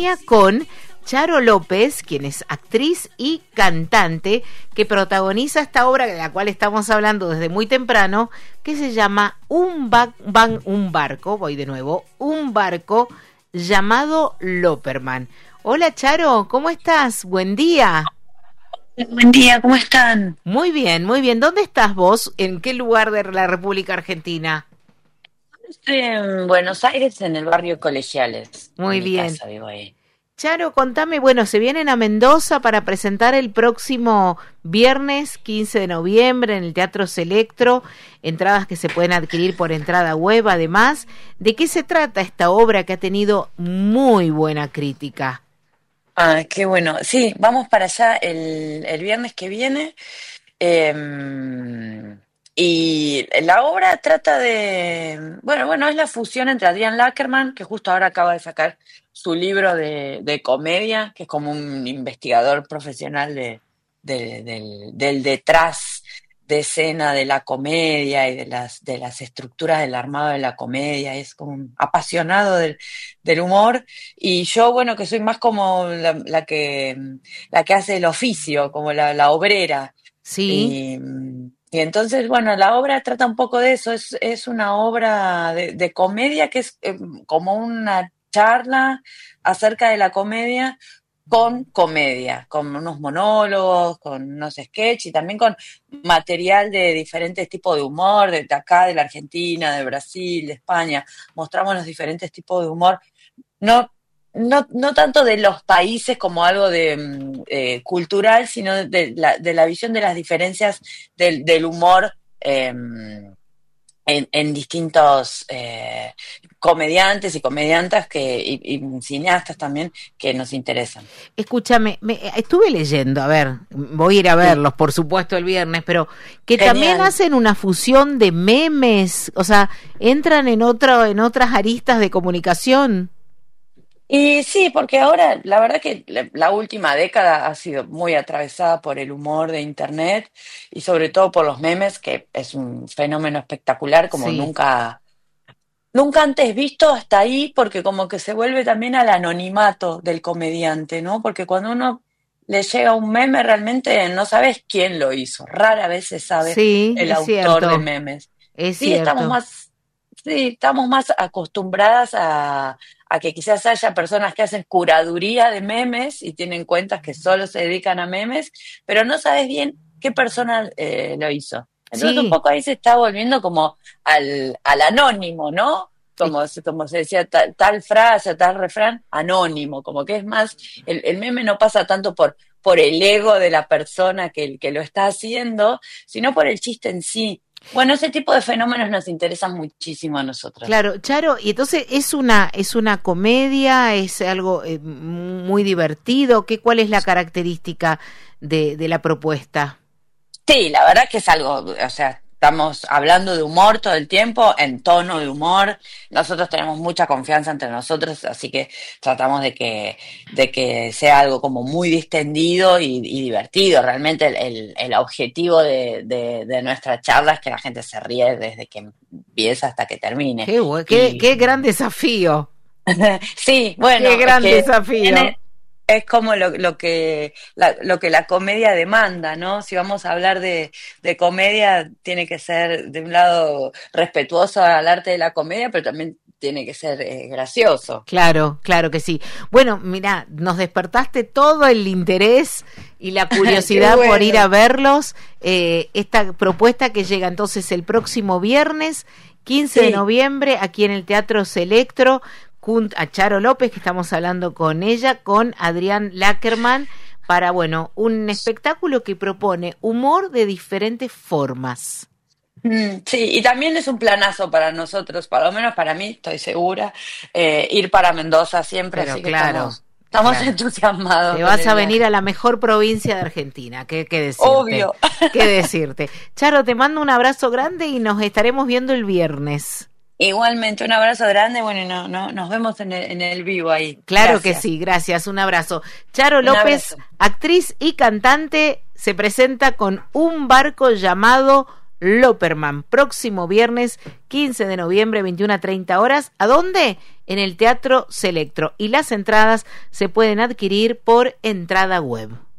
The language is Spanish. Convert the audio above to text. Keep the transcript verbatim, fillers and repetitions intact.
con Charo López, quien es actriz y cantante, que protagoniza esta obra de la cual estamos hablando desde muy temprano, que se llama Un, ba- ban- un barco, voy de nuevo, un barco llamado Loperman. Hola Charo, ¿cómo estás? Buen día. Buen día, ¿cómo están? Muy bien, muy bien. ¿Dónde estás vos? ¿En qué lugar de la República Argentina? Estoy en Buenos Aires, en el barrio Colegiales. Muy en mi bien. casa vivo ahí. Charo, contame, bueno, se vienen a Mendoza para presentar el próximo viernes quince de noviembre en el Teatro Selectro, entradas que se pueden adquirir por entrada web además. ¿De qué se trata esta obra que ha tenido muy buena crítica? Ah, qué bueno. Sí, vamos para allá el, el viernes que viene. eh, y la obra trata de... Bueno, bueno, es la fusión entre Adrián Lackerman, que justo ahora acaba de sacar su libro de, de comedia, que es como un investigador profesional de, de- del, del detrás de escena de la comedia y de las, de las estructuras del armado de la comedia. Es como un apasionado del, del humor. Y yo, bueno, que soy más como la, la que, la que hace el oficio, como la, la obrera. Sí, Y, y entonces, bueno, la obra trata un poco de eso. Es, es una obra de, de comedia que es eh, como una charla acerca de la comedia con comedia, con unos monólogos, con unos sketches y también con material de diferentes tipos de humor, de acá, de la Argentina, de Brasil, de España. Mostramos los diferentes tipos de humor. No, no, no tanto de los países como algo de mm, eh, cultural, sino de la, de la visión de las diferencias del, del humor eh, en, en distintos eh, comediantes y comediantas que, y, y cineastas también que nos interesan. escúchame, me, estuve leyendo, a ver, voy a ir a Sí, verlos, por supuesto, el viernes, pero que también genial. hacen una fusión de memes, o sea, entran en otro, en otras aristas de comunicación. Y sí, porque ahora la verdad que la, la última década ha sido muy atravesada por el humor de Internet y sobre todo por los memes, que es un fenómeno espectacular como Sí, nunca, nunca antes visto hasta ahí, porque como que se vuelve también al anonimato del comediante, ¿no? Porque cuando uno le llega un meme realmente no sabes quién lo hizo, rara vez se sabe sí, el es autor de cierto, memes. es Sí, estamos cierto. más, sí, estamos más acostumbradas a, a que quizás haya personas que hacen curaduría de memes y tienen cuentas que solo se dedican a memes, pero no sabes bien qué persona eh, lo hizo. Entonces un Sí, poco ahí se está volviendo como al, al anónimo, ¿no? es- Como, se- como se decía, tal, tal frase, tal refrán, anónimo, como que es más, el, el meme no pasa tanto por, por el ego de la persona que, que lo está haciendo, sino por el chiste en sí. Bueno, ese tipo de fenómenos nos interesan muchísimo a nosotros. claro, Charo, y entonces es una, es una comedia, es algo eh, muy divertido. ¿Qué, cuál es la característica de, de la propuesta? Sí, la verdad que es algo, o sea, estamos hablando de humor todo el tiempo, en tono de humor. Nosotros tenemos mucha confianza entre nosotros, así que tratamos de que, de que sea algo como muy distendido y, y divertido. Realmente el, el, el objetivo de, de, de nuestra charla es que la gente se ríe desde que empieza hasta que termine. Qué, bu- qué, Y qué gran desafío, sí, qué bueno, es gran que desafío. tiene, es como lo, lo que la, lo que la comedia demanda, ¿no? Si vamos a hablar de, de comedia, tiene que ser de un lado respetuoso al arte de la comedia, pero también tiene que ser eh, gracioso. Claro, claro que sí. Bueno, mira, nos despertaste todo el interés y la Qué curiosidad por ir a bueno. verlos. Eh, esta propuesta que llega entonces el próximo viernes, quince de Sí, noviembre, aquí en el Teatro Selectro, junto a Charo López, que estamos hablando con ella, con Adrián Lackerman, para, bueno, un espectáculo que propone humor de diferentes formas. mm, sí, y también es un planazo para nosotros, por lo menos para mí, estoy segura, eh, ir para Mendoza siempre, Pero así que claro, estamos, estamos claro. entusiasmados Te con vas el a venir viaje. a la mejor provincia de Argentina, ¿qué, qué decirte? Obvio. ¿Qué decirte? Charo, te mando un abrazo grande y nos estaremos viendo el viernes. Igualmente, un abrazo grande, bueno, y no, no, nos vemos en el, en el vivo ahí. Claro que Gracias. sí, gracias, un abrazo. Charo Un López, abrazo. actriz y cantante, se presenta con un barco llamado Loperman, próximo viernes quince de noviembre, veintiuna a treinta horas. ¿A dónde? en el Teatro Selectro y las entradas se pueden adquirir por entrada web.